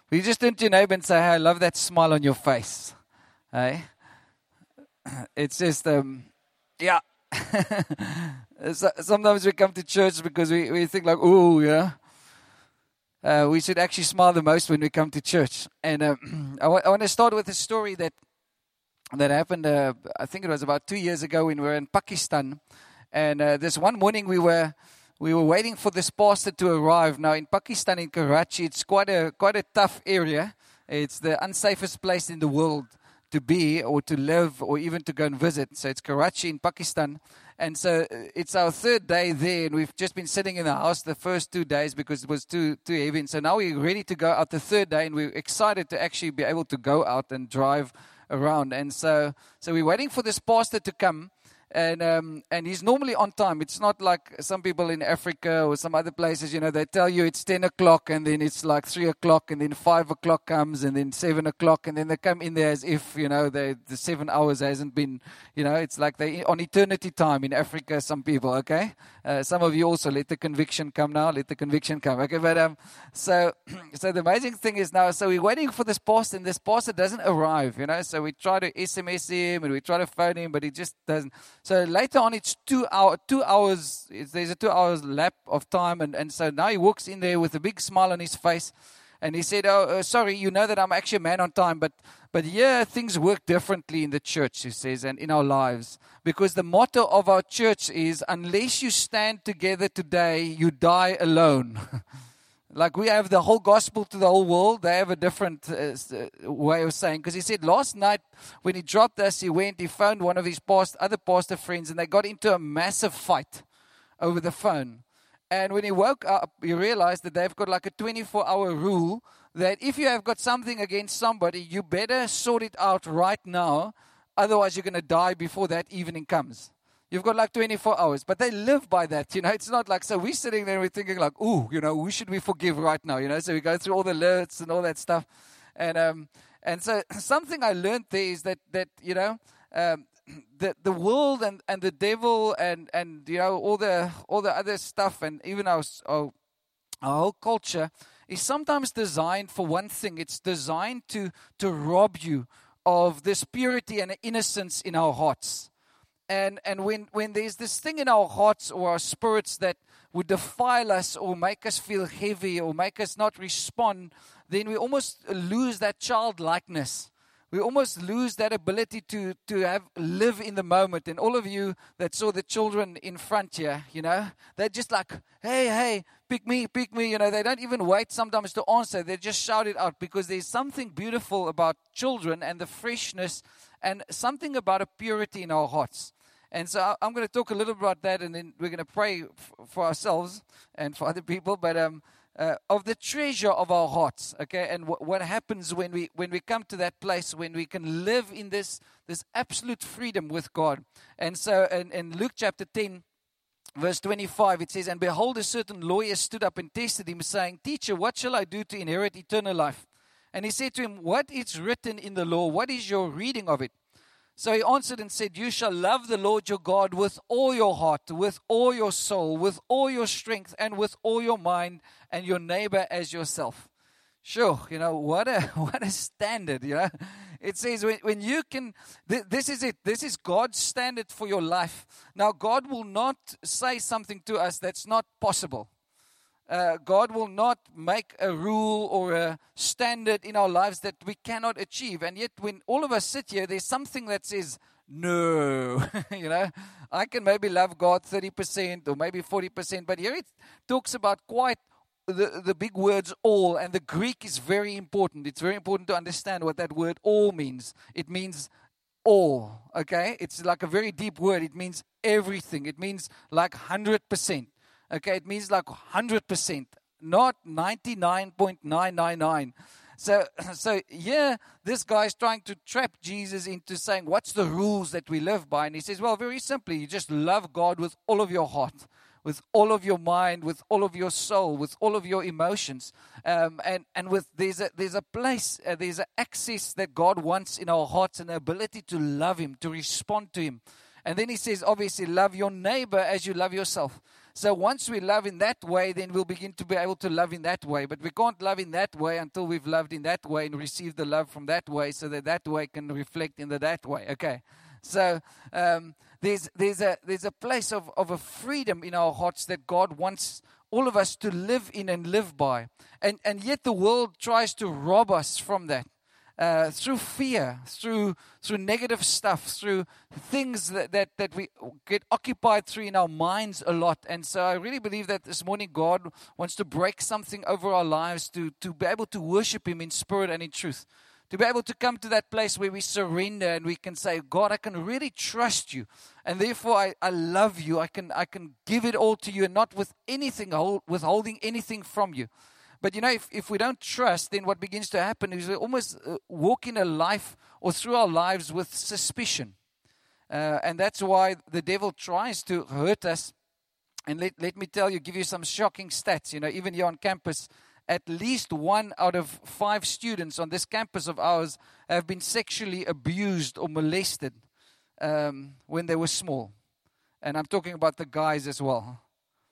We just turn to your neighbor and say, hey, I love that smile on your face. Hey? It's just, yeah. Sometimes we come to church because we think like, ooh, yeah. We should actually smile the most when we come to church. And I want to start with a story that happened, I think it was about 2 years ago when we were in Pakistan. And this one morning we were waiting for this pastor to arrive. Now in Pakistan, in Karachi, it's quite a tough area. It's the unsafest place in the world to be or to live or even to go and visit. So it's Karachi in Pakistan. And so it's our third day there, and we've just been sitting in the house the first 2 days because it was too heavy. And so now we're ready to go out the third day, and we're excited to actually be able to go out and drive around. And so we're waiting for this pastor to come. And he's normally on time. It's not like some people in Africa or some other places, they tell you it's 10 o'clock and then it's like 3 o'clock and then 5 o'clock comes and then 7 o'clock and then they come in there as if, the 7 hours hasn't been, it's like they on eternity time in Africa, some people, okay? Some of you also let the conviction come now, let the conviction come, okay? But so the amazing thing is now, so we're waiting for this pastor and this pastor doesn't arrive, so we try to SMS him and we try to phone him, but he just doesn't. So later on, it's 2 hours. There's a 2 hours lap of time, and so now he walks in there with a big smile on his face, and he said, sorry, you know that I'm actually a man on time, but yeah, things work differently in the church," he says, "and in our lives, because the motto of our church is, unless you stand together today, you die alone." Like we have the whole gospel to the whole world, they have a different way of saying. Because he said last night when he dropped us, he phoned one of his other pastor friends, and they got into a massive fight over the phone. And when he woke up, he realized that they've got like a 24-hour rule that if you have got something against somebody, you better sort it out right now. Otherwise, you're going to die before that evening comes. You've got like 24 hours, but they live by that, It's not like, so we're sitting there and we're thinking like, ooh, who should we forgive right now, So we go through all the alerts and all that stuff. And so something I learned there is that the world and the devil and all the other stuff and even our whole culture is sometimes designed for one thing. It's designed to rob you of this purity and innocence in our hearts. And when there's this thing in our hearts or our spirits that would defile us or make us feel heavy or make us not respond, then we almost lose that childlikeness. We almost lose that ability to live in the moment. And all of you that saw the children in front here, they're just like, hey, pick me. They don't even wait sometimes to answer. They just shout it out because there's something beautiful about children and the freshness and something about a purity in our hearts. And so I'm going to talk a little about that, and then we're going to pray for ourselves and for other people, but of the treasure of our hearts, okay? And what happens when we come to that place when we can live in this absolute freedom with God. And so in Luke chapter 10, verse 25, it says, "And behold, a certain lawyer stood up and tested him, saying, 'Teacher, what shall I do to inherit eternal life?' And he said to him, 'What is written in the law? What is your reading of it?' So he answered and said, 'You shall love the Lord your God with all your heart, with all your soul, with all your strength, and with all your mind, and your neighbor as yourself.'" Sure, what a standard, It says when you can, this is it. This is God's standard for your life. Now, God will not say something to us that's not possible. God will not make a rule or a standard in our lives that we cannot achieve. And yet when all of us sit here, there's something that says, no, I can maybe love God 30% or maybe 40%. But here it talks about quite the big words all. And the Greek is very important. It's very important to understand what that word all means. It means all, okay? It's like a very deep word. It means everything. It means like 100%. Okay, it means like 100%, not 99.999. So yeah, this guy's trying to trap Jesus into saying, what's the rules that we live by? And he says, well, very simply, you just love God with all of your heart, with all of your mind, with all of your soul, with all of your emotions. And with there's a place, there's an access that God wants in our hearts, and the ability to love Him, to respond to Him. And then he says, obviously, love your neighbor as you love yourself. So once we love in that way, then we'll begin to be able to love in that way. But we can't love in that way until we've loved in that way and received the love from that way, so that that way can reflect in that way. Okay. So there's a place of a freedom in our hearts that God wants all of us to live in and live by. And yet the world tries to rob us from that. Through fear, through negative stuff, through things that we get occupied through in our minds a lot. And so I really believe that this morning God wants to break something over our lives to be able to worship Him in spirit and in truth. To be able to come to that place where we surrender and we can say, God, I can really trust you. And therefore I love you. I can give it all to you and not with anything, withholding anything from you. But you know, if we don't trust, then what begins to happen is we almost walk in a life or through our lives with suspicion. And that's why the devil tries to hurt us. And let me tell you, give you some shocking stats. You know, even here on campus, at least 1 out of 5 students on this campus of ours have been sexually abused or molested when they were small. And I'm talking about the guys as well.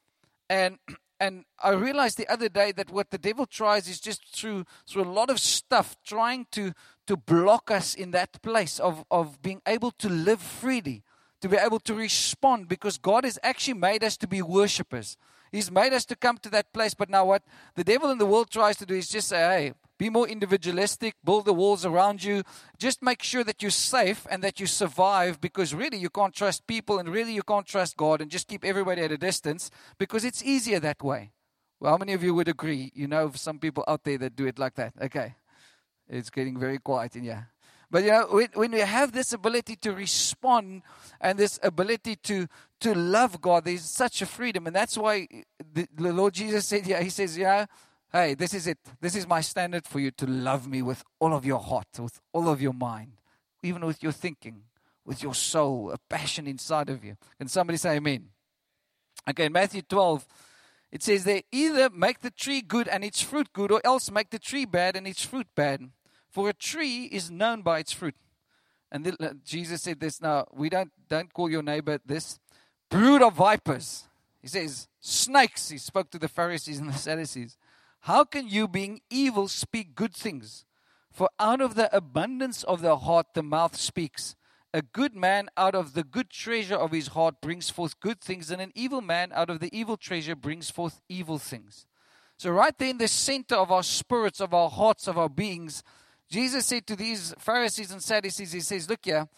And I realized the other day that what the devil tries is just through a lot of stuff, trying to block us in that place of being able to live freely, to be able to respond, because God has actually made us to be worshipers. He's made us to come to that place. But now what the devil in the world tries to do is just say, hey, be more individualistic, build the walls around you. Just make sure that you're safe and that you survive, because really you can't trust people and really you can't trust God, and just keep everybody at a distance because it's easier that way. Well, how many of you would agree? You know some people out there that do it like that. Okay. It's getting very quiet in here. But you know, when we have this ability to respond and this ability to love God, there's such a freedom. And that's why the Lord Jesus said, He says, hey, this is it. This is my standard for you, to love me with all of your heart, with all of your mind, even with your thinking, with your soul, a passion inside of you. Can somebody say amen? Okay, in Matthew 12, it says they either make the tree good and its fruit good, or else make the tree bad and its fruit bad. For a tree is known by its fruit. And Jesus said this, now, we don't call your neighbor this, brood of vipers. He says, snakes. He spoke to the Pharisees and the Sadducees. How can you, being evil, speak good things? For out of the abundance of the heart the mouth speaks. A good man out of the good treasure of his heart brings forth good things, and an evil man out of the evil treasure brings forth evil things. So right there in the center of our spirits, of our hearts, of our beings, Jesus said to these Pharisees and Sadducees, He says, look here,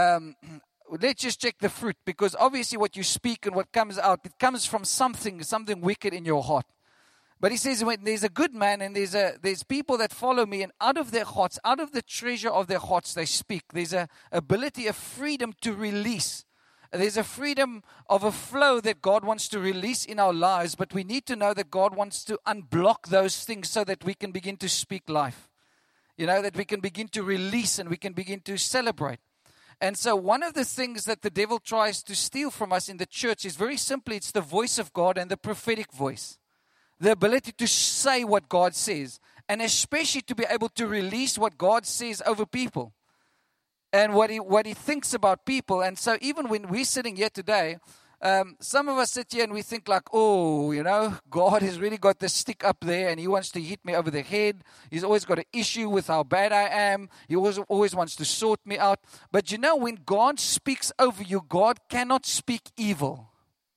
let's just check the fruit, because obviously what you speak and what comes out, it comes from something wicked in your heart. But He says, when there's a good man and there's people that follow me, and out of their hearts, out of the treasure of their hearts they speak. There's a ability, a freedom to release. There's a freedom of a flow that God wants to release in our lives, but we need to know that God wants to unblock those things so that we can begin to speak life. You know, that we can begin to release and we can begin to celebrate. And so one of the things that the devil tries to steal from us in the church is very simply, it's the voice of God and the prophetic voice. The ability to say what God says, and especially to be able to release what God says over people and what he thinks about people. And so even when we're sitting here today, some of us sit here and we think like, oh, you know, God has really got the stick up there and He wants to hit me over the head. He's always got an issue with how bad I am. He always wants to sort me out. But you know, when God speaks over you, God cannot speak evil.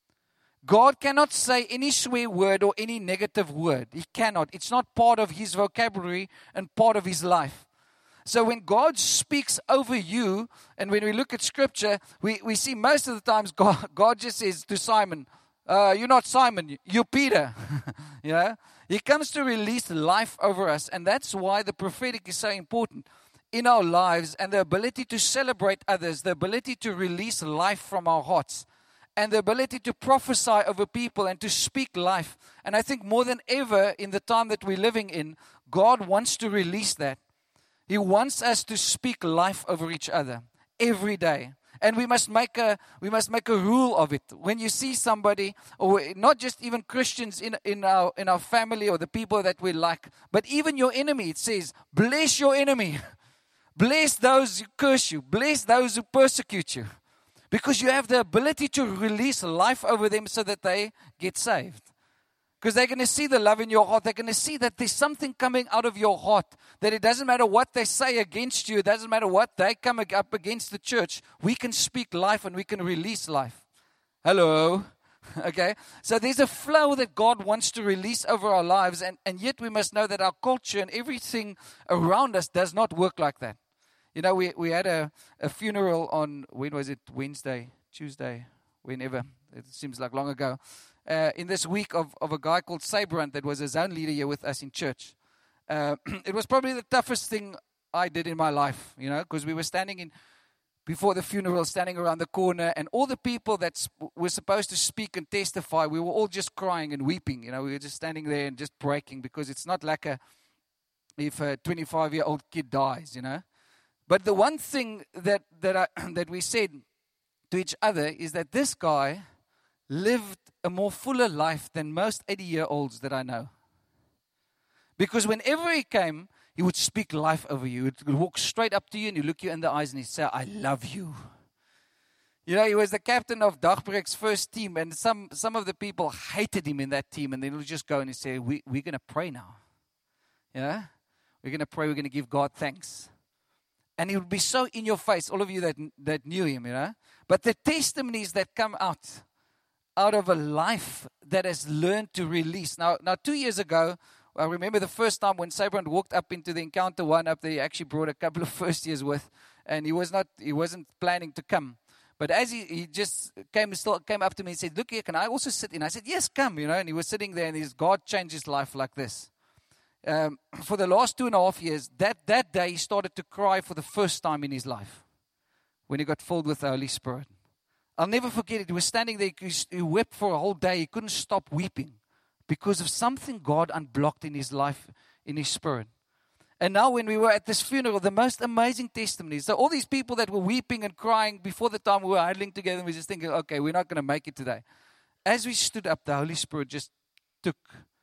God cannot say any swear word or any negative word. He cannot. It's not part of His vocabulary and part of His life. So when God speaks over you, and when we look at Scripture, we see most of the times God just says to Simon, you're not Simon, you're Peter. You know? He comes to release life over us, and that's why the prophetic is so important in our lives, and the ability to celebrate others, the ability to release life from our hearts, and the ability to prophesy over people and to speak life. And I think more than ever in the time that we're living in, God wants to release that. He wants us to speak life over each other every day. And we must make a rule of it. When you see somebody, or not just even Christians in our family or the people that we like, but even your enemy, it says, bless your enemy. Bless those who curse you. Bless those who persecute you. Because you have the ability to release life over them so that they get saved. Because they're going to see the love in your heart. They're going to see that there's something coming out of your heart. That it doesn't matter what they say against you. It doesn't matter what they come up against the church. We can speak life and we can release life. Hello? Okay? So there's a flow that God wants to release over our lives. And yet we must know that our culture and everything around us does not work like that. You know, we had a funeral on, when was it? Wednesday, Tuesday, whenever. It seems like long ago. In this week of a guy called Sabrant that was a zone leader here with us in church. It was probably the toughest thing I did in my life, you know, because we were standing before the funeral, standing around the corner, and all the people that were supposed to speak and testify, we were all just crying and weeping. You know, we were just standing there and just breaking, because it's not like if a 25-year-old kid dies, you know. But the one thing that we said to each other is that this guy lived a more fuller life than most 80-year-olds that I know. Because whenever he came, he would speak life over you. He would walk straight up to you and he'd look you in the eyes and he'd say, I love you. You know, he was the captain of Dagbreek's first team, and some of the people hated him in that team, and then he'll just go and he'd say, we're going to pray now. You know? We're going to pray, we're going to give God thanks. And he would be so in your face, all of you that knew him, you know. But the testimonies that come out of a life that has learned to release. Now 2 years ago, I remember the first time when Sabrant walked up into the Encounter One up there, he actually brought a couple of first years with, and he wasn't planning to come. But as he just came up to me and said, look here, can I also sit in? I said, yes, come, you know. And he was sitting there, and God changed his life like this. For the last 2.5 years, that day he started to cry for the first time in his life when he got filled with the Holy Spirit. I'll never forget it. He was standing there, he wept for a whole day. He couldn't stop weeping because of something God unblocked in his life, in his spirit. And now when we were at this funeral, the most amazing testimonies. So all these people that were weeping and crying before the time we were huddling together, and we were just thinking, okay, we're not going to make it today. As we stood up, the Holy Spirit just took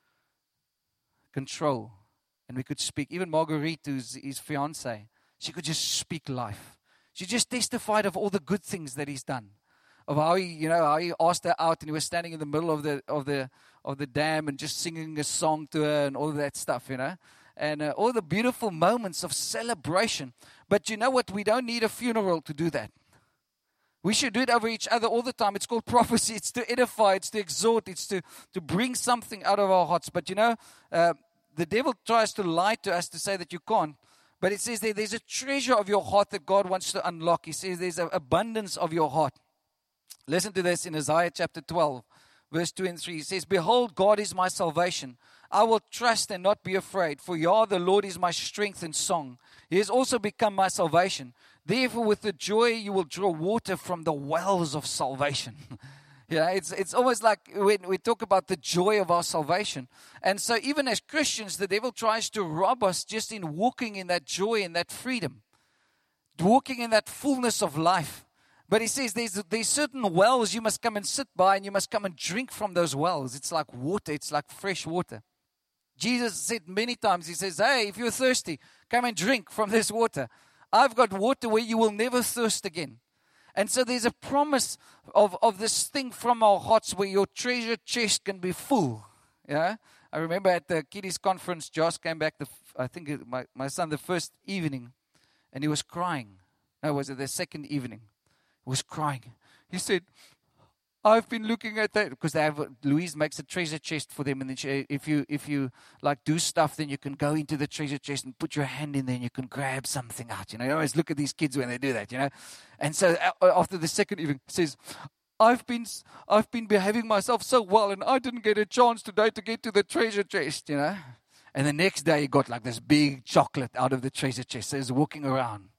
control, and we could speak. Even Marguerite, who's his fiancée, she could just speak life. She just testified of all the good things that he's done, of how he asked her out, and he was standing in the middle of the dam and just singing a song to her and all of that stuff, you know, and all the beautiful moments of celebration. But you know what? We don't need a funeral to do that. We should do it over each other all the time. It's called prophecy. It's to edify. It's to exhort. It's to bring something out of our hearts. But you know, the devil tries to lie to us to say that you can't. But it says there's a treasure of your heart that God wants to unlock. He says there's an abundance of your heart. Listen to this in Isaiah chapter 12, verse 2 and 3. He says, behold, God is my salvation. I will trust and not be afraid. For Yah, the Lord, is my strength and song. He has also become my salvation. Therefore, with the joy, you will draw water from the wells of salvation. Yeah, it's almost like when we talk about the joy of our salvation. And so even as Christians, the devil tries to rob us just in walking in that joy and that freedom, walking in that fullness of life. But he says there's certain wells you must come and sit by, and you must come and drink from those wells. It's like water. It's like fresh water. Jesus said many times, he says, hey, if you're thirsty, come and drink from this water. I've got water where you will never thirst again. And so there's a promise of this thing from our hearts where your treasure chest can be full. Yeah, I remember at the kiddies conference, Josh came back, my son, the first evening, and he was crying. No, was it the second evening? He was crying. He said, I've been looking at that, because Louise makes a treasure chest for them, and then if you like do stuff, then you can go into the treasure chest and put your hand in there and you can grab something out. You know, I always look at these kids when they do that, you know. And so after the second evening, he says, I've been behaving myself so well, and I didn't get a chance today to get to the treasure chest, you know. And the next day he got like this big chocolate out of the treasure chest. So he was walking around.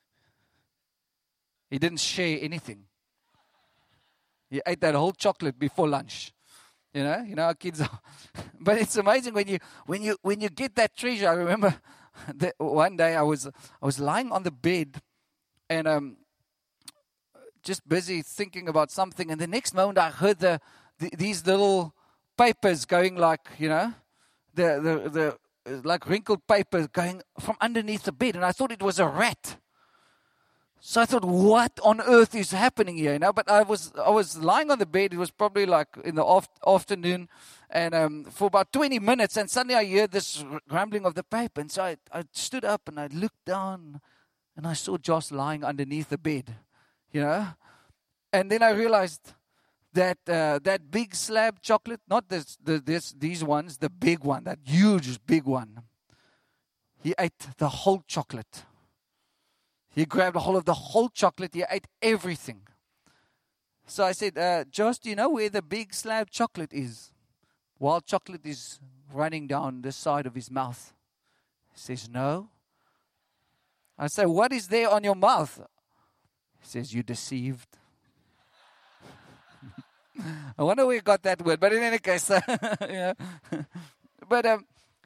He didn't share anything. He ate that whole chocolate before lunch. You know how kids are. But it's amazing when you get that treasure. I remember that one day I was lying on the bed and just busy thinking about something, and the next moment I heard these little papers going, like, you know, the like wrinkled paper going from underneath the bed, and I thought it was a rat. So I thought, what on earth is happening here? But I was lying on the bed. It was probably like in the afternoon, and for about 20 minutes, and suddenly I hear this rumbling of the paper. And so I stood up and I looked down, and I saw Josh lying underneath the bed, And then I realized that that big slab chocolate, not these ones, the big one, that huge big one. He ate the whole chocolate. He grabbed a hold of the whole chocolate. He ate everything. So I said, Josh, do you know where the big slab chocolate is? While chocolate is running down the side of his mouth. He says, no. I say, what is there on your mouth? He says, you deceived. I wonder where he got that word. But in any case, But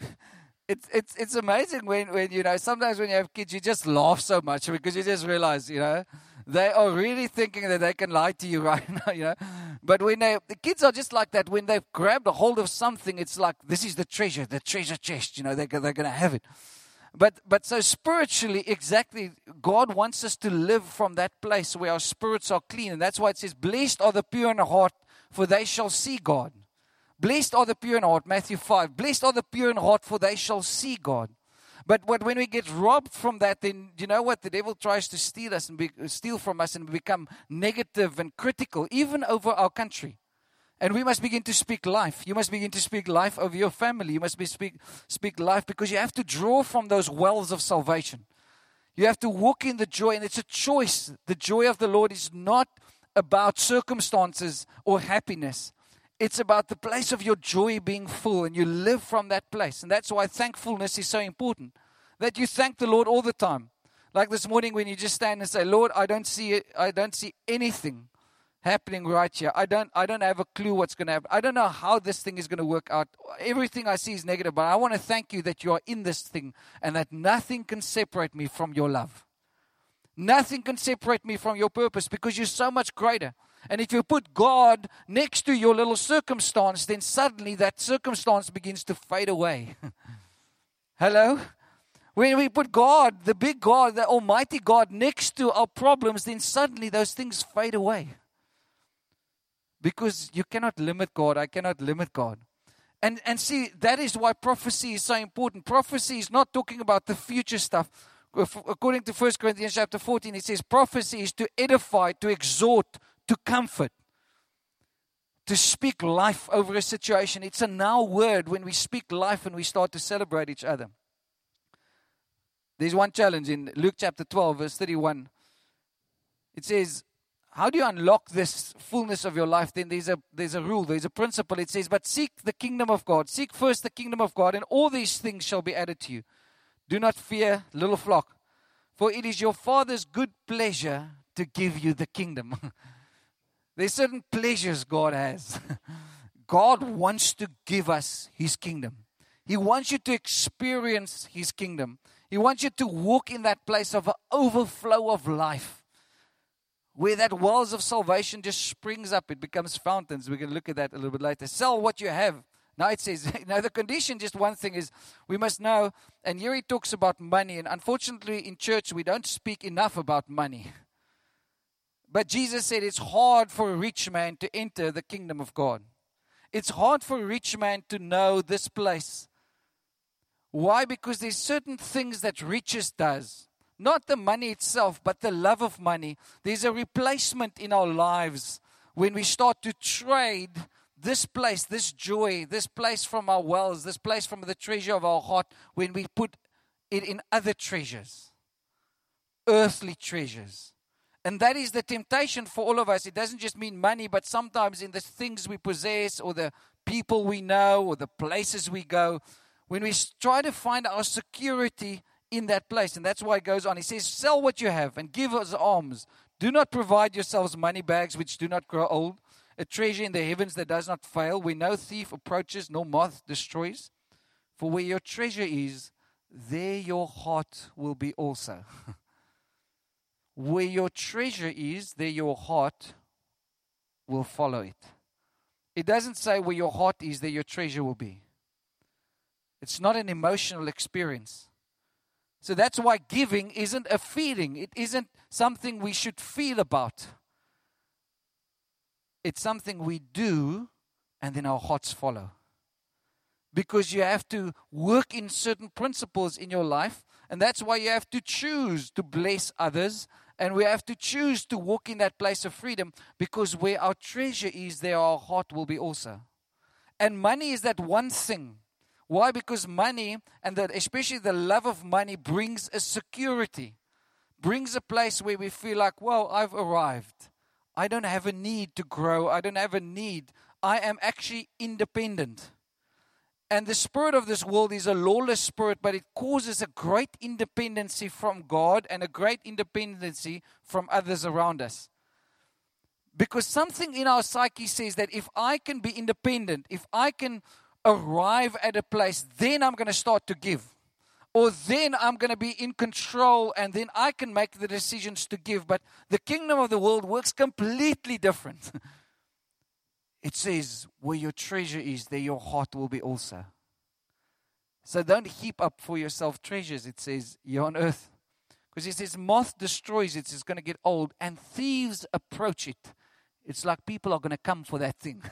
it's amazing when sometimes when you have kids, you just laugh so much because you just realize, they are really thinking that they can lie to you right now, But when the kids are just like that, when they've grabbed a hold of something, it's like, this is the treasure chest, they're going to have it. But so spiritually, exactly, God wants us to live from that place where our spirits are clean. And that's why it says, blessed are the pure in heart, for they shall see God. Blessed are the pure in heart, Matthew 5. Blessed are the pure in heart, for they shall see God. But when we get robbed from that, then you know what? The devil tries to steal from us and become negative and critical, even over our country. And we must begin to speak life. You must begin to speak life over your family. You must speak life, because you have to draw from those wells of salvation. You have to walk in the joy, and it's a choice. The joy of the Lord is not about circumstances or happiness. It's about the place of your joy being full, and you live from that place. And that's why thankfulness is so important, that you thank the Lord all the time. Like this morning when you just stand and say, Lord, I don't see anything happening right here. I don't have a clue what's going to happen. I don't know how this thing is going to work out. Everything I see is negative, but I want to thank you that you are in this thing and that nothing can separate me from your love. Nothing can separate me from your purpose, because you're so much greater. And if you put God next to your little circumstance, then suddenly that circumstance begins to fade away. Hello? When we put God, the big God, the Almighty God, next to our problems, then suddenly those things fade away. Because you cannot limit God. I cannot limit God. And see, that is why prophecy is so important. Prophecy is not talking about the future stuff. According to 1 Corinthians chapter 14, it says prophecy is to edify, to exhort, to comfort, to speak life over a situation. It's a now word when we speak life and we start to celebrate each other. There's one challenge in Luke chapter 12, verse 31. It says, how do you unlock this fullness of your life? Then there's a rule, there's a principle. It says, but seek the kingdom of God. Seek first the kingdom of God, and all these things shall be added to you. Do not fear, little flock, for it is your Father's good pleasure to give you the kingdom. There's certain pleasures God has. God wants to give us His kingdom. He wants you to experience His kingdom. He wants you to walk in that place of an overflow of life, where that wells of salvation just springs up. It becomes fountains. We're going to look at that a little bit later. Sell what you have. Now it says, the condition, just one thing is, we must know, and here he talks about money, and unfortunately in church we don't speak enough about money. But Jesus said it's hard for a rich man to enter the kingdom of God. It's hard for a rich man to know this place. Why? Because there's certain things that riches does. Not the money itself, but the love of money. There's a replacement in our lives when we start to trade this place, this joy, this place from our wells, this place from the treasure of our heart, when we put it in other treasures, earthly treasures. And that is the temptation for all of us. It doesn't just mean money, but sometimes in the things we possess, or the people we know, or the places we go, when we try to find our security in that place. And that's why it goes on. He says, sell what you have and give as alms. Do not provide yourselves money bags which do not grow old, a treasure in the heavens that does not fail, where no thief approaches, nor moth destroys. For where your treasure is, there your heart will be also. Where your treasure is, there your heart will follow it. It doesn't say where your heart is, there your treasure will be. It's not an emotional experience. So that's why giving isn't a feeling. It isn't something we should feel about. It's something we do, and then our hearts follow. Because you have to work in certain principles in your life, and that's why you have to choose to bless others, and we have to choose to walk in that place of freedom, because where our treasure is, there our heart will be also. And money is that one thing. Why? Because money, and especially the love of money, brings a security, brings a place where we feel like, well, I've arrived. I don't have a need to grow. I don't have a need. I am actually independent. And the spirit of this world is a lawless spirit, but it causes a great independency from God and a great independency from others around us. Because something in our psyche says that if I can be independent, if I can arrive at a place, then I'm going to start to give. Or then I'm going to be in control, and then I can make the decisions to give. But the kingdom of the world works completely different. It says, where your treasure is, there your heart will be also. So don't heap up for yourself treasures, it says, here on earth. Because it says, moth destroys it, it's going to get old, and thieves approach it. It's like people are going to come for that thing.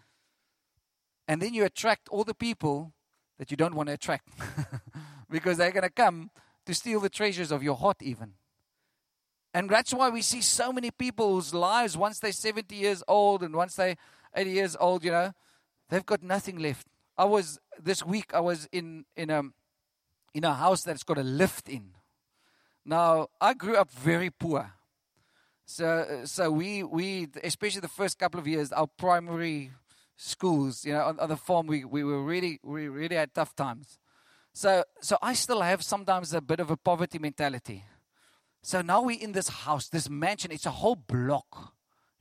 And then you attract all the people that you don't want to attract. Because they're going to come to steal the treasures of your heart even. And that's why we see so many people whose lives, once they're 70 years old and once they're 80 years old, they've got nothing left. This week I was in a house that's got a lift in. Now, I grew up very poor. So we especially the first couple of years, our primary schools, on the farm, we really had tough times. So I still have sometimes a bit of a poverty mentality. So now we're in this house, this mansion, it's a whole block,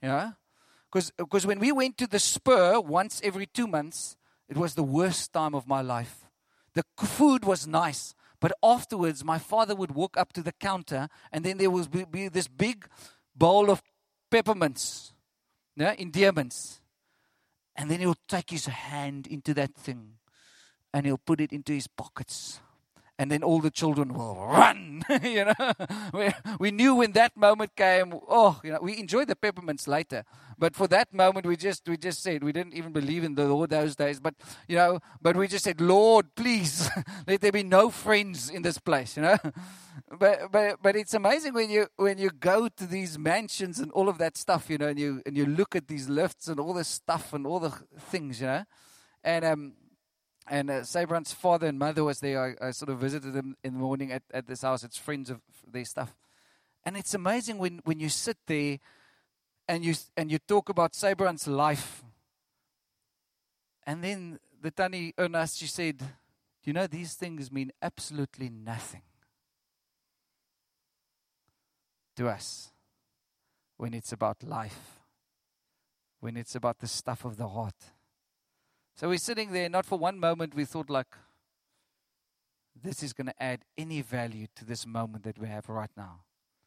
Because when we went to the Spur once every 2 months, it was the worst time of my life. The food was nice, but afterwards my father would walk up to the counter, and then there would be this big bowl of peppermints, endearments. And then he'll take his hand into that thing, and he'll put it into his pockets. And then all the children will run, We knew when that moment came, we enjoyed the peppermints later. But for that moment, we just said, we didn't even believe in the Lord those days. But, but we just said, Lord, please, let there be no friends in this place, But it's amazing when you go to these mansions and all of that stuff, and you look at these lifts and all this stuff and all the things, And Sabran's father and mother was there. I sort of visited them in the morning at this house. It's friends of their stuff. And it's amazing when you sit there and you talk about Sabran's life. And then the Tannie Ernest, she said, these things mean absolutely nothing to us when it's about life, when it's about the stuff of the heart. So we're sitting there, not for one moment we thought like, this is going to add any value to this moment that we have right now.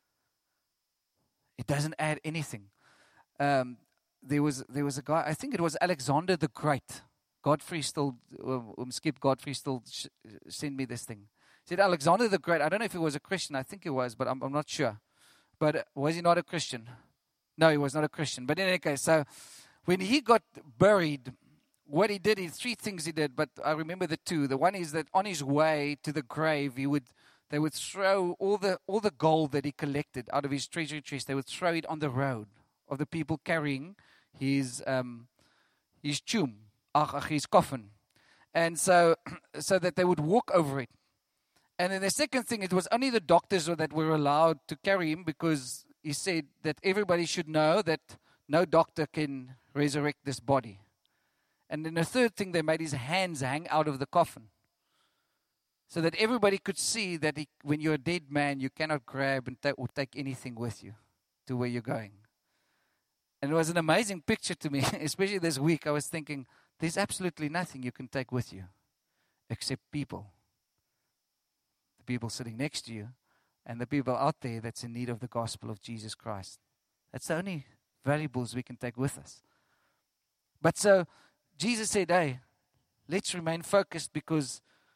It doesn't add anything. There was a guy, I think it was Alexander the Great. Godfrey still, Skip Godfrey still sent me this thing. He said, Alexander the Great, I don't know if he was a Christian, I think he was, but I'm not sure. But was he not a Christian? No, he was not a Christian. But in any case, so when he got buried, what he did is 3 things he did, but I remember the 2. The one is that on his way to the grave, they would throw all the gold that he collected out of his treasury chest. They would throw it on the road of the people carrying his tomb, his coffin, and so that they would walk over it. And then the second thing, it was only the doctors that were allowed to carry him, because he said that everybody should know that no doctor can resurrect this body. And then the third thing, they made his hands hang out of the coffin, so that everybody could see that when you're a dead man, you cannot grab or take anything with you to where you're going. And it was an amazing picture to me, especially this week. I was thinking, there's absolutely nothing you can take with you except people. The people sitting next to you and the people out there that's in need of the gospel of Jesus Christ. That's the only valuables we can take with us. But so Jesus said, hey, let's remain focused, because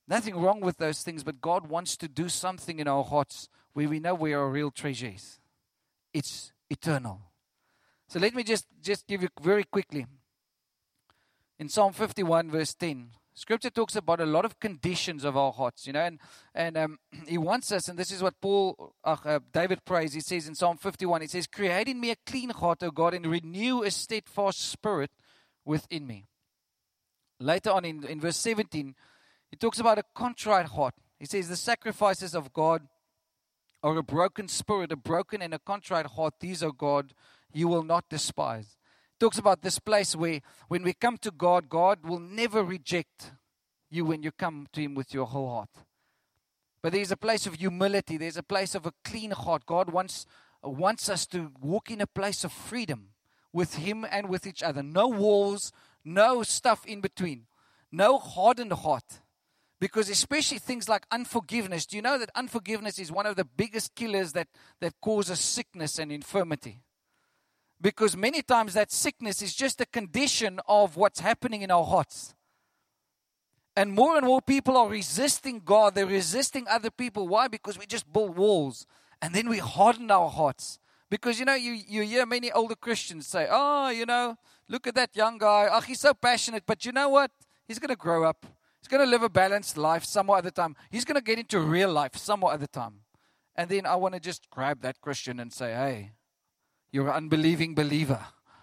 Nothing wrong with those things, but God wants to do something in our hearts where we know where our real treasure is. It's eternal. So let me just give you very quickly. In Psalm 51, verse 10, Scripture talks about a lot of conditions of our hearts, and he wants us, and this is what David prays. He says in Psalm 51, it says, "Create in me a clean heart, O God, and renew a steadfast spirit within me." Later on in verse 17, he talks about a contrite heart. He says, "The sacrifices of God are a broken spirit, a broken and a contrite heart. These, O God, you will not despise." He talks about this place where when we come to God, God will never reject you when you come to Him with your whole heart. But there's a place of humility. There's a place of a clean heart. God wants us to walk in a place of freedom with Him and with each other. No walls, no stuff in between. No hardened heart. Because especially things like unforgiveness. Do you know that unforgiveness is one of the biggest killers that causes sickness and infirmity? Because many times that sickness is just a condition of what's happening in our hearts. And more people are resisting God. They're resisting other people. Why? Because we just build walls. And then we harden our hearts. Because, you hear many older Christians say, "Oh, look at that young guy. Oh, he's so passionate. But you know what? He's going to grow up. He's going to live a balanced life some other time. He's going to get into real life some other time." And then I want to just grab that Christian and say, "Hey, you're an unbelieving believer.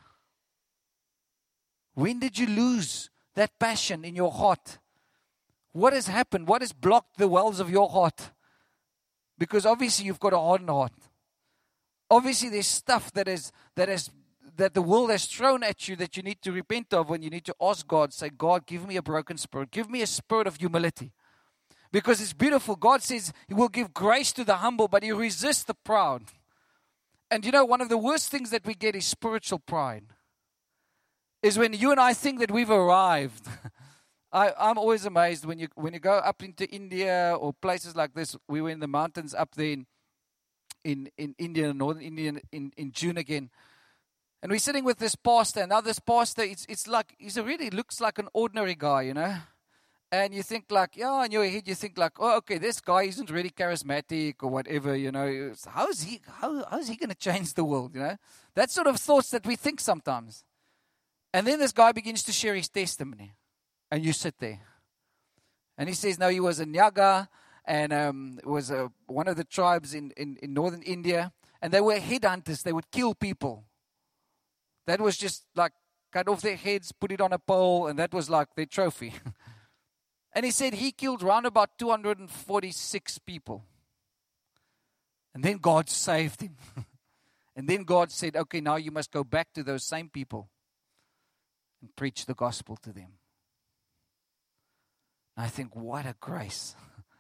When did you lose that passion in your heart? What has happened? What has blocked the wells of your heart?" Because obviously you've got a hardened heart. Obviously there's stuff that the world has thrown at you that you need to repent of, when you need to ask God, say, "God, give me a broken spirit. Give me a spirit of humility." Because it's beautiful. God says He will give grace to the humble, but He resists the proud. And one of the worst things that we get is spiritual pride. Is when you and I think that we've arrived. I'm always amazed when you go up into India or places like this. We were in the mountains up there in India, northern India, in June again. And we're sitting with this pastor. And now this pastor, it's like, he really looks like an ordinary guy, And you think like, in your head you think like, "Oh, okay, this guy isn't really charismatic or whatever, How is he going to change the world, That sort of thoughts that we think sometimes. And then this guy begins to share his testimony. And you sit there. And he says, no, he was a Nyaga, and was one of the tribes in northern India. And they were headhunters. They would kill people. That was just like cut off their heads, put it on a pole, and that was like their trophy. And he said he killed round about 246 people. And then God saved him. And then God said, "Okay, now you must go back to those same people and preach the gospel to them." And I think, what a grace.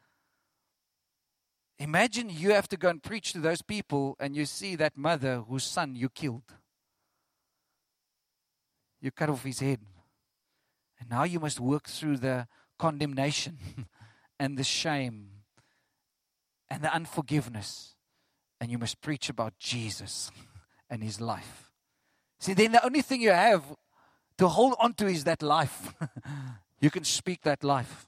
Imagine you have to go and preach to those people, and you see that mother whose son you killed. You cut off his head. And now you must work through the condemnation and the shame and the unforgiveness. And you must preach about Jesus and His life. See, then the only thing you have to hold on to is that life. You can speak that life.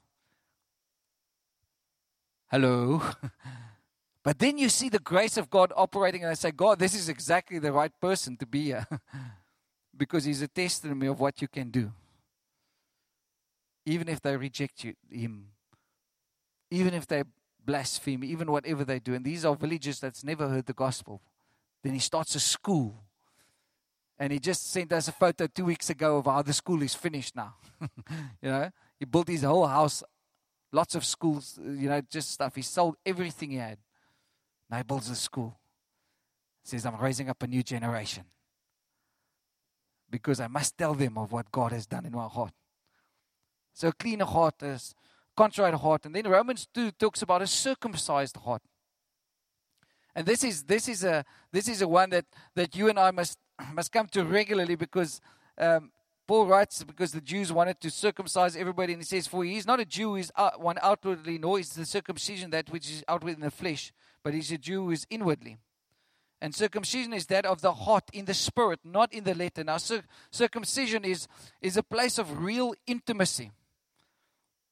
Hello. But then you see the grace of God operating, and I say, "God, this is exactly the right person to be here." Because he's a testimony of what you can do. Even if they reject him, even if they blaspheme, even whatever they do. And these are villagers that's never heard the gospel. Then he starts a school. And he just sent us a photo 2 weeks ago of how the school is finished now. He built his whole house, lots of schools, just stuff. He sold everything he had. Now he builds a school. He says, "I'm raising up a new generation. Because I must tell them of what God has done in my heart." So a clean heart, a contrite heart. And then Romans 2 talks about a circumcised heart. And this is a one that you and I must come to regularly, because Paul writes, because the Jews wanted to circumcise everybody, and he says, "For he is not a Jew who is one outwardly, nor is the circumcision that which is outward in the flesh, but he's a Jew who is inwardly. And circumcision is that of the heart, in the spirit, not in the letter." Now, circumcision is a place of real intimacy.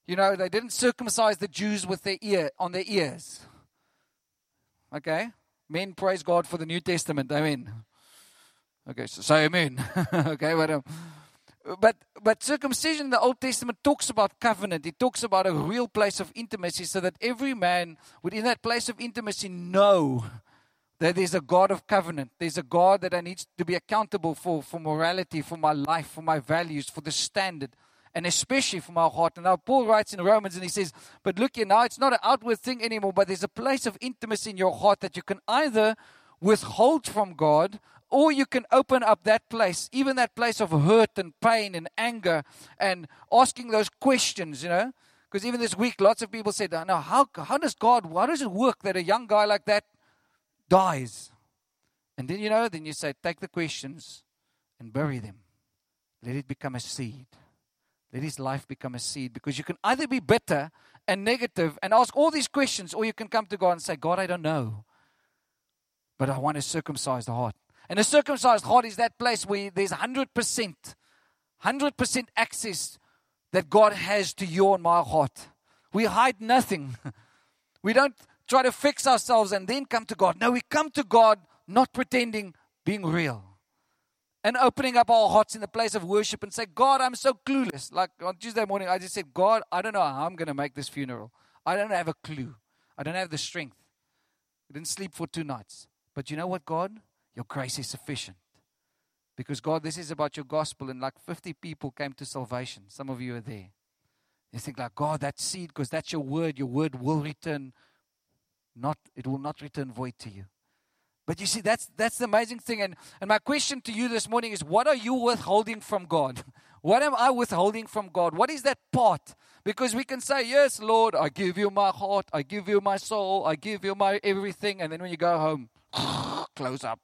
You know, they didn't circumcise the Jews with on their ears. Okay? Men, praise God for the New Testament. Amen. Okay, so say amen. Okay, but circumcision in the Old Testament talks about covenant. It talks about a real place of intimacy so that every man would in that place of intimacy know that there's a God of covenant. There's a God that I need to be accountable for morality, for my life, for my values, for the standard, and especially for my heart. And now Paul writes in Romans and he says, but look here, now it's not an outward thing anymore, but there's a place of intimacy in your heart that you can either withhold from God, or you can open up that place, even that place of hurt and pain and anger and asking those questions, you know. Because even this week, lots of people said, now, how does it work that a young guy like that dies? And then, you know, then you say, take the questions and bury them. Let it become a seed. Let his life become a seed. Because you can either be bitter and negative and ask all these questions, or you can come to God and say, God, I don't know, but I want a circumcised heart. And a circumcised heart is that place where there's 100% access that God has to your and my heart. We hide nothing. We don't try to fix ourselves and then come to God. No, we come to God not pretending, being real. And opening up our hearts in the place of worship and say, God, I'm so clueless. Like on Tuesday morning, I just said, God, I don't know how I'm going to make this funeral. I don't have a clue. I don't have the strength. I didn't sleep for 2 nights. But you know what, God? Your grace is sufficient. Because, God, this is about your gospel, and like 50 people came to salvation. Some of you are there. You think like, God, that seed, because that's your word will return, it will not return void to you. But you see, that's the amazing thing. And my question to you this morning is, what are you withholding from God? What am I withholding from God? What is that part? Because we can say, yes, Lord, I give you my heart, I give you my soul, I give you my everything. And then when you go home, close up.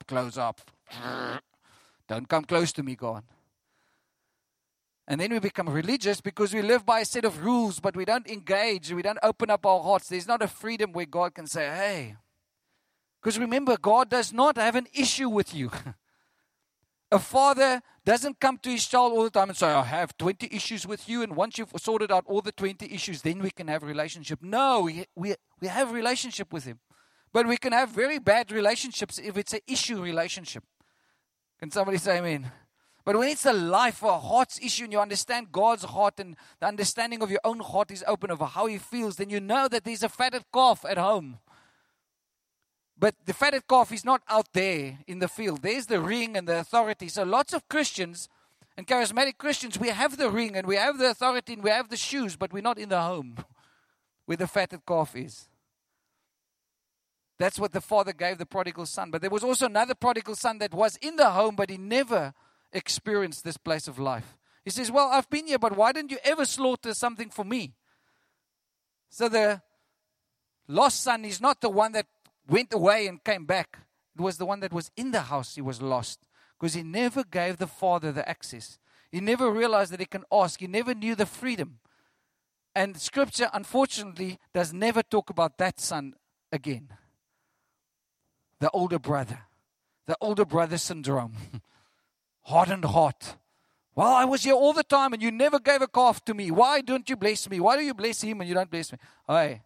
Don't come close to me, God. And then we become religious because we live by a set of rules, but we don't engage, we don't open up our hearts. There's not a freedom where God can say, hey. Because remember, God does not have an issue with you. A father doesn't come to his child all the time and say, I have 20 issues with you, and once you've sorted out all the 20 issues, then we can have a relationship. No, we have a relationship with him. But we can have very bad relationships if it's an issue relationship. Can somebody say amen? But when it's a life or a heart's issue and you understand God's heart and the understanding of your own heart is open over how he feels, then you know that there's a fatted calf at home. But the fatted calf is not out there in the field. There's the ring and the authority. So lots of Christians and charismatic Christians, we have the ring and we have the authority and we have the shoes, but we're not in the home where the fatted calf is. That's what the father gave the prodigal son. But there was also another prodigal son that was in the home, but he never experienced this place of life. He says, well, I've been here, but why didn't you ever slaughter something for me? So the lost son is not the one that went away and came back. It was the one that was in the house. He was lost because he never gave the father the access. He never realized that he can ask. He never knew the freedom. And Scripture, unfortunately, does never talk about that son again. The older brother syndrome. Hardened heart. Well, I was here all the time and you never gave a calf to me. Why don't you bless me? Why do you bless him and you don't bless me? Hey,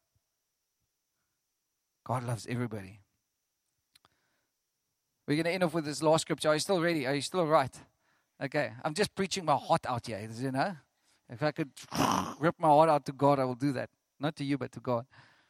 God loves everybody. We're going to end off with this last scripture. Are you still ready? Are you still right? Okay, I'm just preaching my heart out here, you know. If I could rip my heart out to God, I will do that. Not to you, but to God.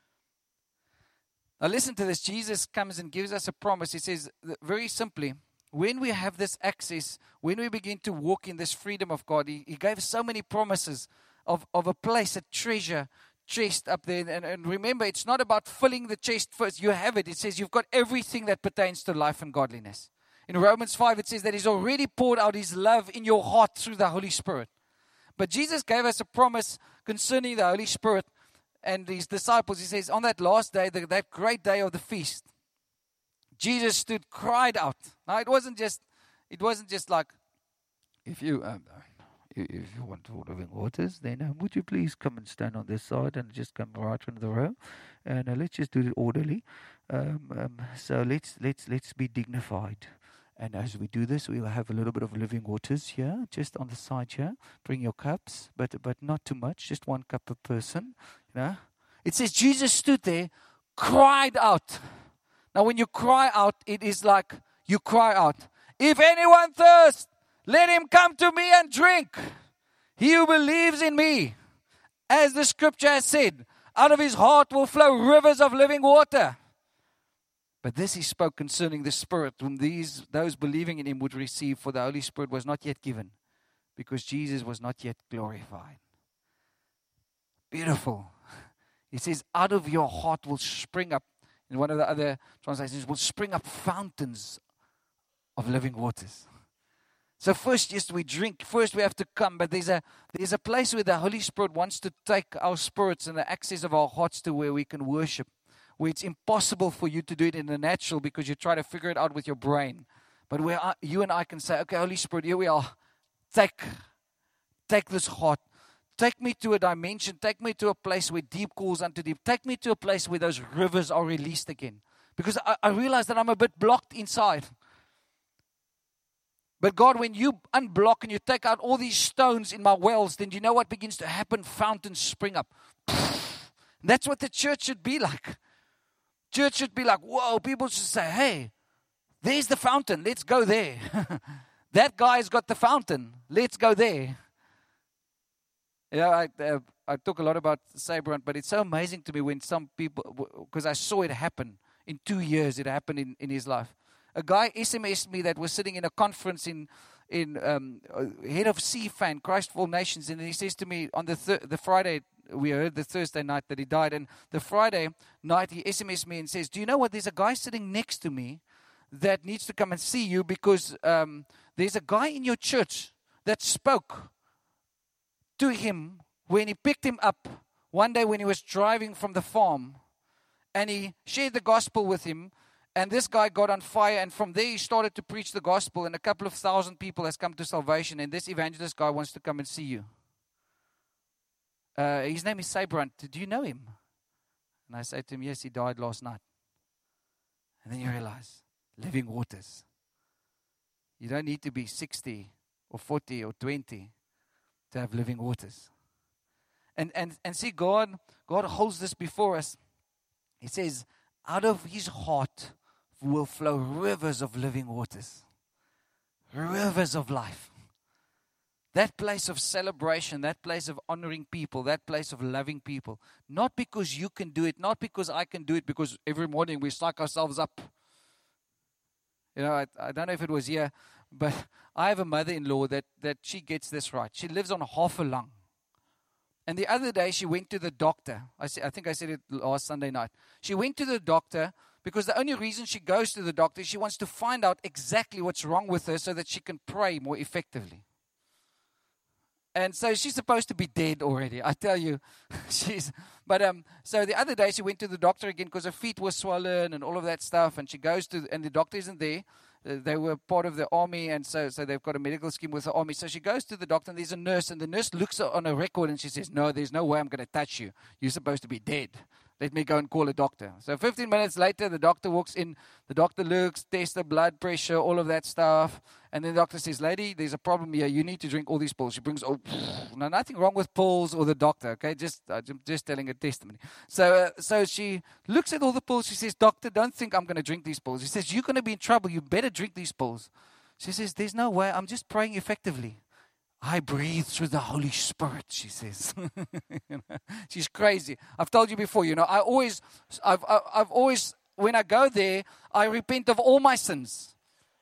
Now listen to this. Jesus comes and gives us a promise. He says, very simply, when we have this access, when we begin to walk in this freedom of God, He gave so many promises of a place, a treasure, chest up there. And remember, it's not about filling the chest first. You have it. It says you've got everything that pertains to life and godliness. In Romans 5, it says that He's already poured out His love in your heart through the Holy Spirit. But Jesus gave us a promise concerning the Holy Spirit and His disciples. He says, on that last day, that great day of the feast, Jesus stood, cried out. Now, it wasn't just like, if you want living waters, then would you please come and stand on this side and just come right in the row, and let's just do it orderly. So let's be dignified, And as we do this, we will have a little bit of living waters here, just on the side here. Bring your cups, but not too much, just 1 cup per person. You know? It says Jesus stood there, cried out. Now when you cry out, it is like you cry out. If anyone thirsts, let him come to me and drink. He who believes in me, as the scripture has said, out of his heart will flow rivers of living water. But this he spoke concerning the Spirit, whom those believing in him would receive, for the Holy Spirit was not yet given, because Jesus was not yet glorified. Beautiful. He says, out of your heart will spring up, in one of the other translations, will spring up fountains of living waters. So first, yes, we drink. First, we have to come. But there's a place where the Holy Spirit wants to take our spirits and the access of our hearts to where we can worship, where it's impossible for you to do it in the natural because you try to figure it out with your brain. But where you and I can say, okay, Holy Spirit, here we are. Take this heart. Take me to a dimension. Take me to a place where deep calls unto deep. Take me to a place where those rivers are released again. Because I realize that I'm a bit blocked inside. But God, when you unblock and you take out all these stones in my wells, then you know what begins to happen? Fountains spring up. That's what the church should be like. Church should be like, whoa, people should say, hey, there's the fountain. Let's go there. That guy's got the fountain. Let's go there. Yeah, I talk a lot about Sabrant, but it's so amazing to me when some people, because I saw it happen. In 2 years, it happened in his life. A guy SMS'd me that was sitting in a conference in head of CFAN, Christ for All Nations, and he says to me on the Friday, we heard the Thursday night that he died, and the Friday night he SMS'd me and says, do you know what, there's a guy sitting next to me that needs to come and see you because there's a guy in your church that spoke to him when he picked him up one day when he was driving from the farm, and he shared the gospel with him. And this guy got on fire, and from there he started to preach the gospel, and a couple of thousand people has come to salvation, and this evangelist guy wants to come and see you. His name is Sabrant. Do you know him? And I say to him, yes, he died last night. And then you realize, living waters. You don't need to be 60 or 40 or 20 to have living waters. And see, God holds this before us. He says, out of his heart will flow rivers of living waters. Rivers of life. That place of celebration, that place of honoring people, that place of loving people. Not because you can do it, not because I can do it, because every morning we psych ourselves up. You know, I don't know if it was here, but I have a mother-in-law that she gets this right. She lives on half a lung. And the other day she went to the doctor. I think I said it last Sunday night. She went to the doctor because the only reason she goes to the doctor is she wants to find out exactly what's wrong with her so that she can pray more effectively. And so she's supposed to be dead already. I tell you, so the other day she went to the doctor again because her feet were swollen and all of that stuff. And she goes and the doctor isn't there. They were part of the army, and so they've got a medical scheme with the army. So she goes to the doctor, and there's a nurse, and the nurse looks on a record, and she says, no, there's no way I'm going to touch you. You're supposed to be dead. Let me go and call a doctor. So 15 minutes later, the doctor walks in. The doctor looks, tests the blood pressure, all of that stuff. And then the doctor says, lady, there's a problem here. You need to drink all these pills. She brings, no, nothing wrong with pills or the doctor, okay? I'm just telling a testimony. So she looks at all the pills. She says, doctor, don't think I'm going to drink these pills. He says, you're going to be in trouble. You better drink these pills. She says, there's no way. I'm just praying effectively. I breathe through the Holy Spirit, she says. She's crazy. I've told you before, I've always, when I go there, I repent of all my sins.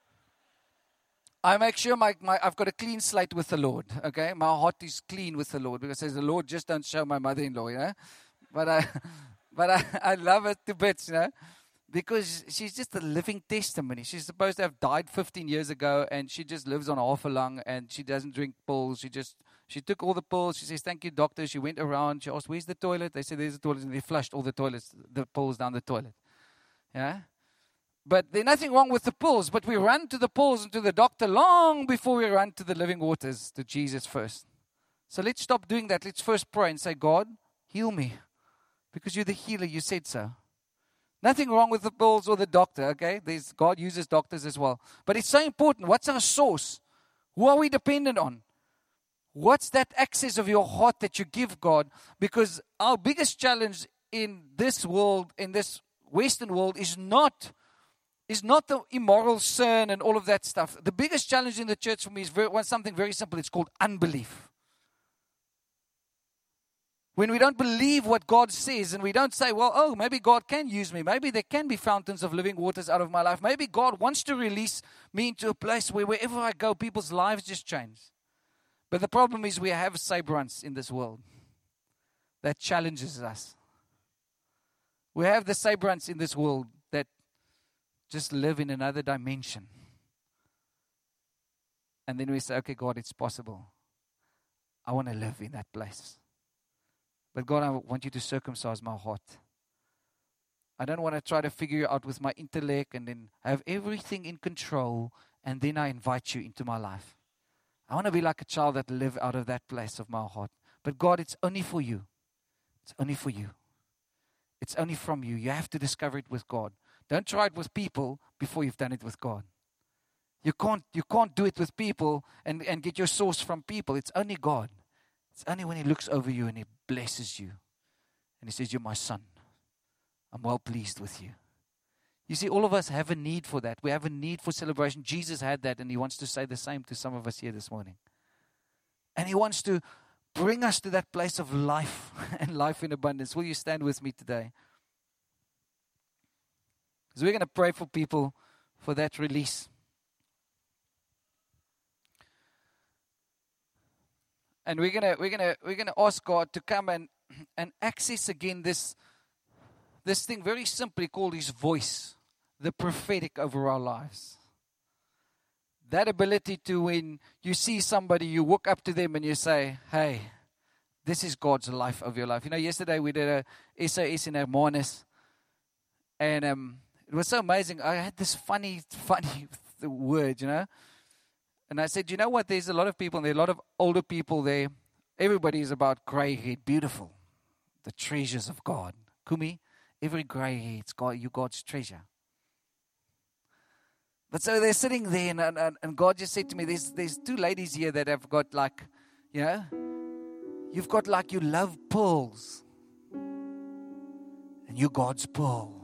I make sure I've got a clean slate with the Lord, okay? My heart is clean with the Lord because it says the Lord just don't show my mother-in-law, But I love it to bits, because she's just a living testimony. She's supposed to have died 15 years ago, and she just lives on half a lung, and she doesn't drink pills. She took all the pills. She says, thank you, doctor. She went around. She asked, where's the toilet? They said, there's a toilet, and they flushed all the pills down the toilet. Yeah? But there's nothing wrong with the pills, but we run to the pills and to the doctor long before we run to the living waters, to Jesus first. So let's stop doing that. Let's first pray and say, God, heal me, because you're the healer. You said so. Nothing wrong with the pills or the doctor, okay? God uses doctors as well. But it's so important. What's our source? Who are we dependent on? What's that access of your heart that you give God? Because our biggest challenge in this world, in this Western world, is not the immoral sin and all of that stuff. The biggest challenge in the church for me is something very simple. It's called unbelief. When we don't believe what God says and we don't say, well, oh, maybe God can use me. Maybe there can be fountains of living waters out of my life. Maybe God wants to release me into a place where wherever I go, people's lives just change. But the problem is we have Sabrons in this world that challenges us. We have the Sabrons in this world that just live in another dimension. And then we say, okay, God, it's possible. I want to live in that place. But God, I want you to circumcise my heart. I don't want to try to figure it out with my intellect and then have everything in control and then I invite you into my life. I want to be like a child that live out of that place of my heart. But God, it's only for you. It's only for you. It's only from you. You have to discover it with God. Don't try it with people before you've done it with God. You can't do it with people and get your source from people. It's only God. It's only when He looks over you and He blesses you. And He says, you're my son. I'm well pleased with you. You see, all of us have a need for that. We have a need for celebration. Jesus had that, and He wants to say the same to some of us here this morning. And He wants to bring us to that place of life and life in abundance. Will you stand with me today? Because we're going to pray for people for that release. And we're gonna ask God to come and access again this thing very simply called His voice, the prophetic over our lives. That ability to, when you see somebody, you walk up to them and you say, hey, this is God's life of your life. You know, yesterday we did a SOS in Hermanus, and it was so amazing. I had this funny word, you know. And I said, you know what, there's a lot of people, and there are a lot of older people there. Everybody is about gray-haired, beautiful, the treasures of God. Kumi, every gray-haired, it's God, you God's treasure. But so they're sitting there, and God just said to me, there's two ladies here that have got like, you know, you've got like you love pearls. And you're God's pearl.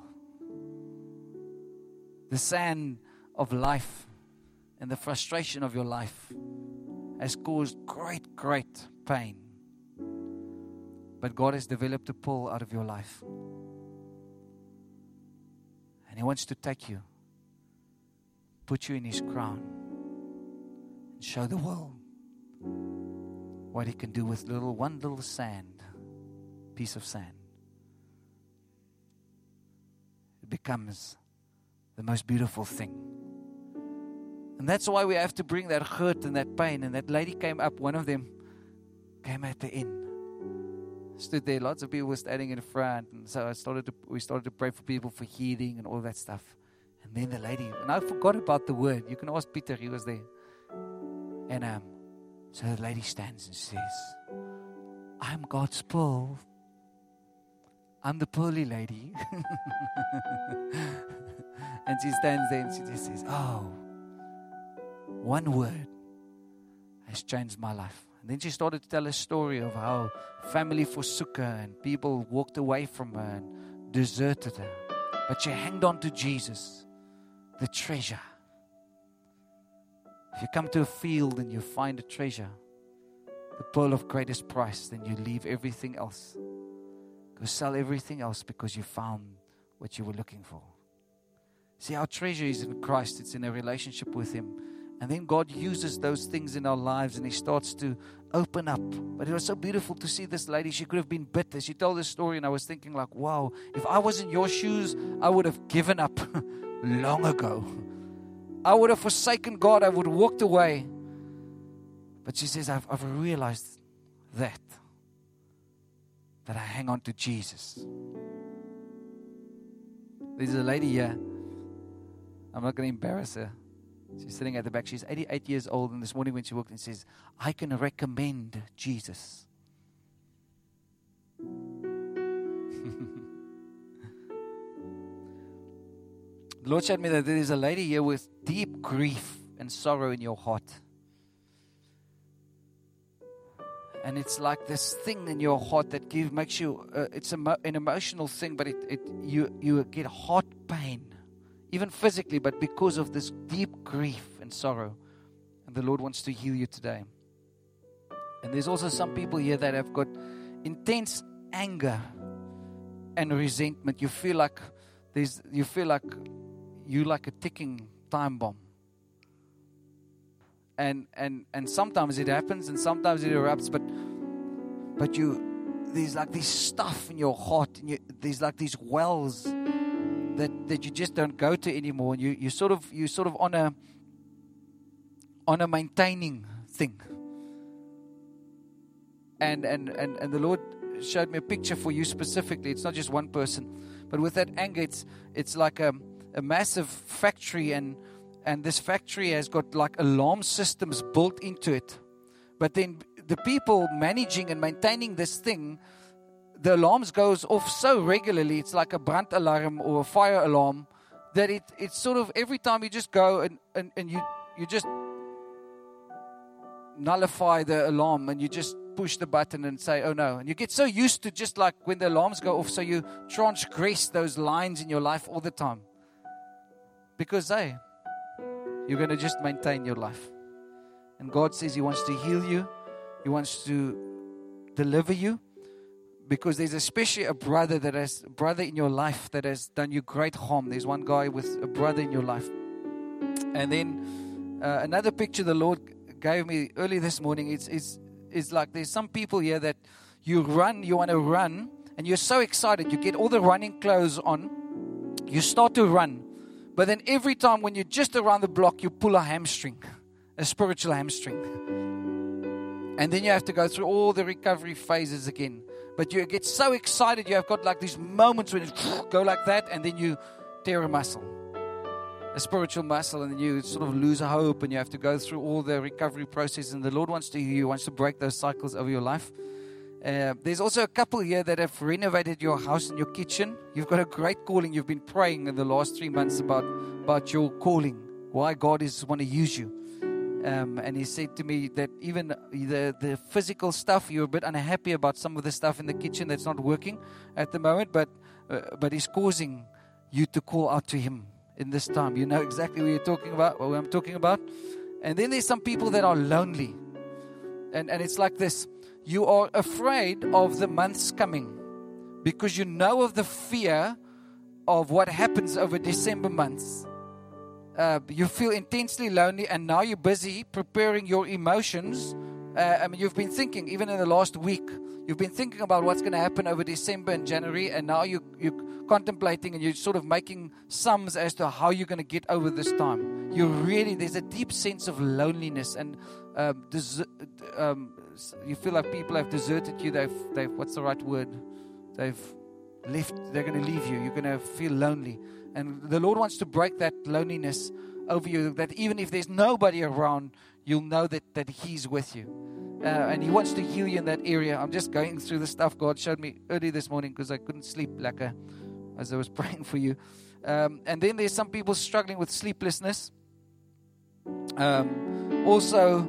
The sand of life and the frustration of your life has caused great, great pain. But God has developed a pearl out of your life. And He wants to take you, put you in His crown, and show the world what He can do with one little piece of sand. It becomes the most beautiful thing. And that's why we have to bring that hurt and that pain. And that lady came up, one of them came at the end. Stood there, lots of people were standing in front. And so we started to pray for people for healing and all that stuff. And then the lady, and I forgot about the word. You can ask Peter, he was there. And so the lady stands and says, I'm God's pearl. I'm the pearly lady. And she stands there and she just says, oh, one word has changed my life. And then she started to tell a story of how family forsook her and people walked away from her and deserted her. But she hanged on to Jesus, the treasure. If you come to a field and you find a treasure, the pearl of greatest price, then you leave everything else. Go sell everything else because you found what you were looking for. See, our treasure is in Christ. It's in a relationship with Him. And then God uses those things in our lives and He starts to open up. But it was so beautiful to see this lady. She could have been bitter. She told this story and I was thinking like, wow, if I was in your shoes, I would have given up long ago. I would have forsaken God. I would have walked away. But she says, I've realized that I hang on to Jesus. There's a lady here. I'm not going to embarrass her. She's sitting at the back. She's 88 years old. And this morning when she walked in, she says, I can recommend Jesus. The Lord showed me that there is a lady here with deep grief and sorrow in your heart. And it's like this thing in your heart that makes you, it's an emotional thing, but you get heart pain, even physically, but because of this deep grief and sorrow. And the Lord wants to heal you today. And there's also some people here that have got intense anger and resentment. You feel like you're like a ticking time bomb. And sometimes it happens and sometimes it erupts, but there's like this stuff in your heart, and there's like these wells that you just don't go to anymore, and you sort of on a maintaining thing. And the Lord showed me a picture for you specifically. It's not just one person, but with that anger, it's like a massive factory, and this factory has got like alarm systems built into it. But then the people managing and maintaining this thing, the alarms goes off so regularly. It's like a brand alarm or a fire alarm, that it's sort of every time you just go and you just nullify the alarm, and you just push the button and say, oh no. And you get so used to just like when the alarms go off, so you transgress those lines in your life all the time. Because you're going to just maintain your life. And God says He wants to heal you. He wants to deliver you. Because there's especially a brother in your life that has done you great harm. There's one guy with a brother in your life. And then another picture the Lord gave me early this morning is like there's some people here that you want to run, and you're so excited. You get all the running clothes on. You start to run. But then every time when you're just around the block, you pull a hamstring, a spiritual hamstring. And then you have to go through all the recovery phases again. But you get so excited, you have got like these moments when you go like that, and then you tear a muscle, a spiritual muscle, and then you sort of lose hope, and you have to go through all the recovery process. And the Lord wants to heal you, wants to break those cycles over your life. There's also a couple here that have renovated your house and your kitchen. You've got a great calling. You've been praying in the last 3 months about your calling, why God want to use you. And He said to me that even the physical stuff, you're a bit unhappy about some of the stuff in the kitchen that's not working at the moment, but He's causing you to call out to Him in this time. You know exactly what I'm talking about. And then there's some people that are lonely. And it's like this. You are afraid of the months coming because you know of the fear of what happens over December months. You feel intensely lonely, and now you're busy preparing your emotions. You've been thinking, even in the last week, you've been thinking about what's going to happen over December and January, and now you're contemplating, and you're sort of making sums as to how you're going to get over this time. There's a deep sense of loneliness, and you feel like people have deserted you. They've what's the right word? They've left. They're going to leave you. You're going to feel lonely. And the Lord wants to break that loneliness over you, that even if there's nobody around, you'll know that He's with you. And He wants to heal you in that area. I'm just going through the stuff God showed me early this morning because I couldn't sleep as I was praying for you. And then there's some people struggling with sleeplessness. Also,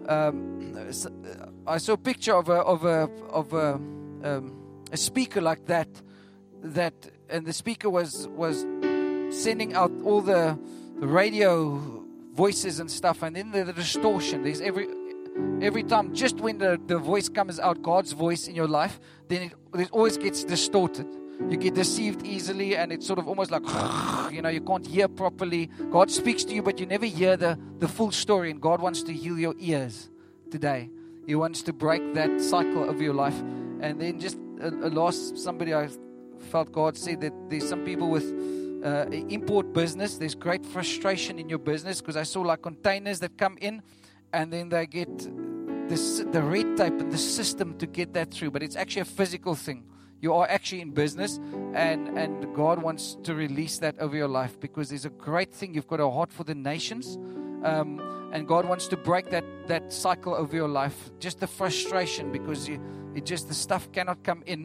I saw a picture of a speaker like that, and the speaker was sending out all the radio voices and stuff, and then the distortion. There's every time, just when the voice comes out, God's voice in your life, then it always gets distorted. You get deceived easily, and it's sort of almost like, you can't hear properly. God speaks to you, but you never hear the full story, and God wants to heal your ears today. He wants to break that cycle of your life. And then just somebody I felt God said that there's some people with import business. There's great frustration in your business because I saw like containers that come in, and then they get the red tape and the system to get that through. But it's actually a physical thing. You are actually in business, and God wants to release that over your life because there's a great thing. You've got a heart for the nations, and God wants to break that cycle over your life. Just the frustration because the stuff cannot come in.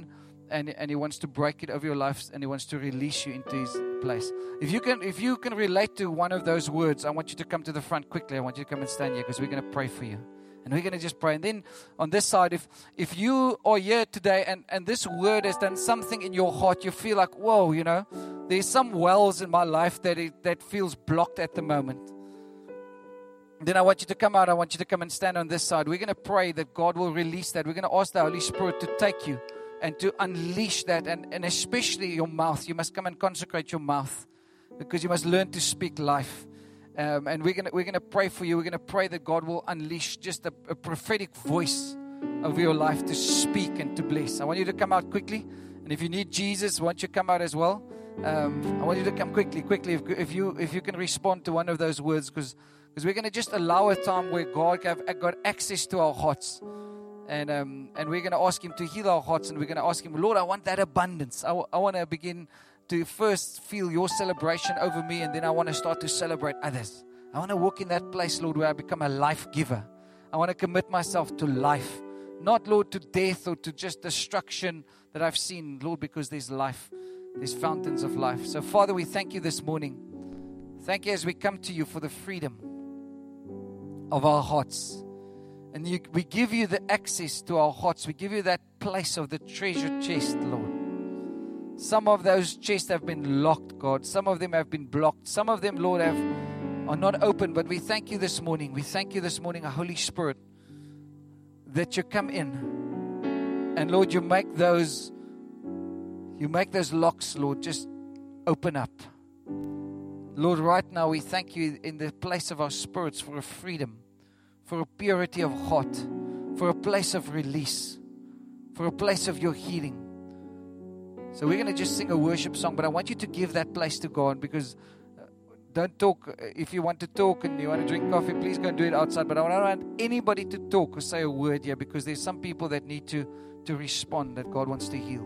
and He wants to break it over your life, and He wants to release you into His place. If you can relate to one of those words, I want you to come to the front quickly. I want you to come and stand here because we're going to pray for you. And we're going to just pray. And then on this side, if you are here today and this word has done something in your heart, you feel like, whoa, there's some wells in my life that feels blocked at the moment. Then I want you to come out. I want you to come and stand on this side. We're going to pray that God will release that. We're going to ask the Holy Spirit to take you and to unleash that. And especially your mouth. You must come and consecrate your mouth because you must learn to speak life. And we're gonna pray for you. We're gonna pray that God will unleash just a prophetic voice over your life to speak and to bless. I want you to come out quickly. And if you need Jesus, I want you to come out as well. I want you to come quickly. If you can respond to one of those words, because we're gonna just allow a time where God got access to our hearts, and we're gonna ask Him to heal our hearts, and we're gonna ask Him, Lord, I want that abundance. I want to begin to first feel your celebration over me, and then I want to start to celebrate others. I want to walk in that place, Lord, where I become a life giver. I want to commit myself to life. Not, Lord, to death or to just destruction that I've seen, Lord, because there's life. There's fountains of life. So, Father, we thank you this morning. Thank you as we come to you for the freedom of our hearts. And we give you the access to our hearts. We give you that place of the treasure chest, Lord. Some of those chests have been locked, God. Some of them have been blocked. Some of them, Lord, are not open. But we thank you this morning. We thank you this morning, Holy Spirit, that you come in. And, Lord, you make those locks, Lord, just open up. Lord, right now we thank you in the place of our spirits for a freedom, for a purity of heart, for a place of release, for a place of your healing. So we're going to just sing a worship song, but I want you to give that place to God, because don't talk. If you want to talk and you want to drink coffee, please go and do it outside. But I don't want anybody to talk or say a word here, because there's some people that need to respond, that God wants to heal.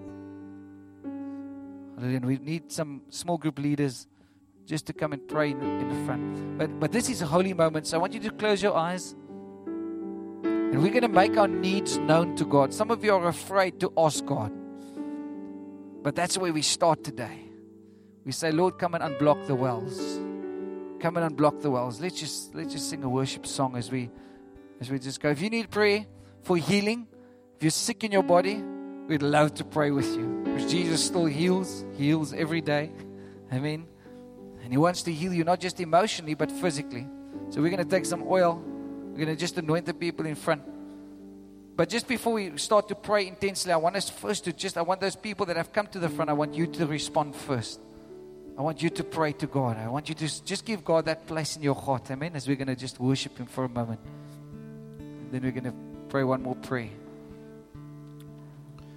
And we need some small group leaders just to come and pray in the front. But this is a holy moment, so I want you to close your eyes. And we're going to make our needs known to God. Some of you are afraid to ask God. But that's where we start today. We say, Lord, come and unblock the wells. Come and unblock the wells. Let's just sing a worship song as we just go. If you need prayer for healing, if you're sick in your body, we'd love to pray with you. Because Jesus still heals every day. Amen. And He wants to heal you, not just emotionally, but physically. So we're going to take some oil. We're going to just anoint the people in front. But just before we start to pray intensely, I want us first to I want those people that have come to the front, I want you to respond first. I want you to pray to God. I want you to just give God that place in your heart. Amen. As we're going to just worship Him for a moment. And then we're going to pray one more prayer.